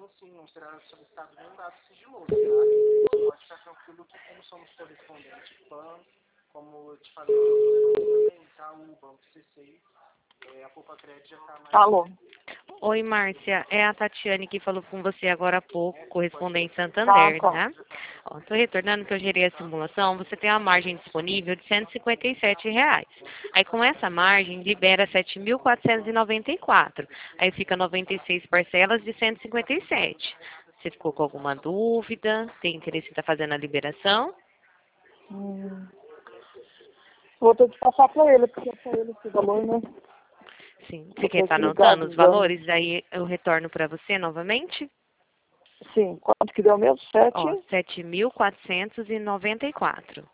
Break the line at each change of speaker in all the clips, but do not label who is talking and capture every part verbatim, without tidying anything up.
mesmo assim, não será solicitado nenhum dado sigiloso, tá? Pode ficar tranquilo que como somos correspondentes P A N, como eu te falei, também, Itaú, Banco C C, é, a Poupa Crédito já está mais...
Alô?
Oi, Márcia. É a Tatiane que falou com você agora há pouco, correspondente
Ah,
Santander,
tá.
tá? Estou retornando que eu gerei a simulação. Você tem uma margem disponível de cento e cinquenta e sete reais. Aí, com essa margem, libera sete mil quatrocentos e noventa e quatro. Aí fica noventa e seis parcelas de cento e cinquenta e sete. Você ficou com alguma dúvida? Tem interesse em estar fazendo a liberação?
Hum. Vou ter que passar para ele, porque é para ele esse valor, né?
Sim. Você
Vou
quer
ter
estar
que ligar
anotando os
dizendo.
valores? Aí eu retorno para você novamente?
Sim, quanto que deu mesmo? Sete
Ó, sete mil quatrocentos e noventa e quatro.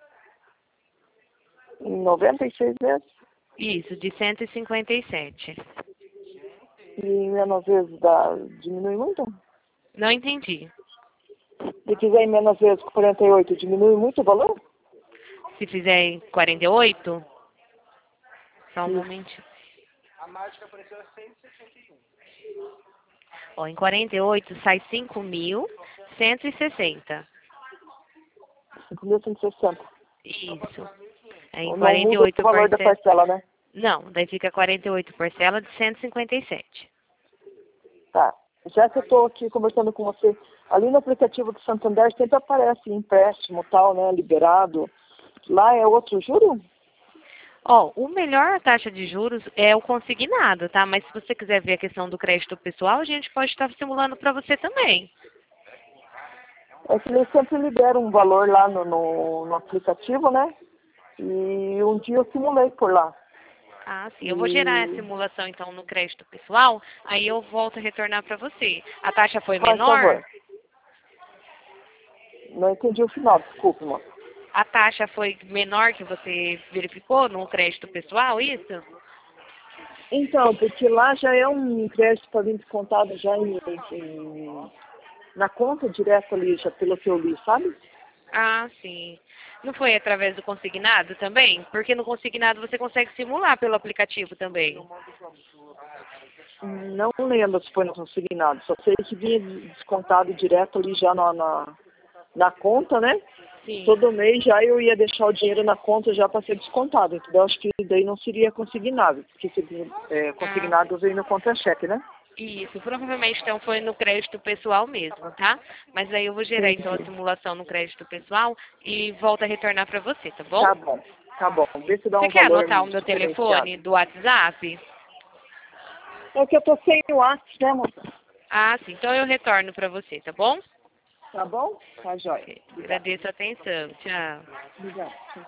e noventa e seis vezes.
Isso, de cento e cinquenta e sete.
E em menos vezes dá, diminui muito?
Não entendi.
Se quiser em menos vezes com quarenta e oito, diminui muito o valor?
Se fizer em quarenta e oito, só um
Isso.
momento.
A mágica apareceu a cento e sessenta e um.
Ó, em quarenta e oito sai cinco mil cento e sessenta.
cinco mil cento e sessenta.
Isso. É em
Não
quarenta e
muda o
oito
valor da
parcela.
parcela, né?
Não, daí fica quarenta e oito parcela de cento e cinquenta e sete.
Tá. Já que eu estou aqui conversando com você, ali no aplicativo do Santander sempre aparece empréstimo tal, né? Liberado. Lá é outro juro?
Ó, o melhor taxa de juros é o consignado, tá? Mas se você quiser ver a questão do crédito pessoal, a gente pode estar simulando para você também.
É que eles sempre liberam um valor lá no, no, no aplicativo, né? E um dia eu simulei por lá.
Ah, sim. Eu vou gerar a
E
simulação, então, no crédito pessoal, aí eu volto a retornar para você. A taxa foi
faz
menor?
favor. Não entendi o final, desculpe, moça.
A taxa foi menor que você verificou no crédito pessoal, isso?
Então, porque lá já é um crédito para vir descontado já em, em- na conta direto ali, já pelo que eu li, sabe?
Ah, sim. Não foi através do consignado também? Porque no consignado você consegue simular pelo aplicativo também.
Não lembro se foi no consignado, só sei que vinha descontado direto ali já na, na, na conta, né?
Sim.
Todo mês já eu ia deixar o dinheiro na conta já para ser descontado, entendeu? Acho que daí não seria consignado, porque se, é,
Ah,
consignado vem no contra-cheque, né?
isso. Provavelmente então foi no crédito pessoal mesmo, tá? Mas aí eu vou gerar então a
Entendi.
simulação no crédito pessoal e volto a retornar para você, tá bom?
Tá bom, tá bom. Vê se dá
Você
um
quer
valor
anotar o meu
diferenciado.
telefone do WhatsApp?
É que eu tô sem o WhatsApp, né, moça?
Ah, sim. Então eu retorno para você, tá bom?
Tá bom? Tá jóia.
Ok.
Obrigada.
Agradeço a atenção. Tchau.
Obrigada.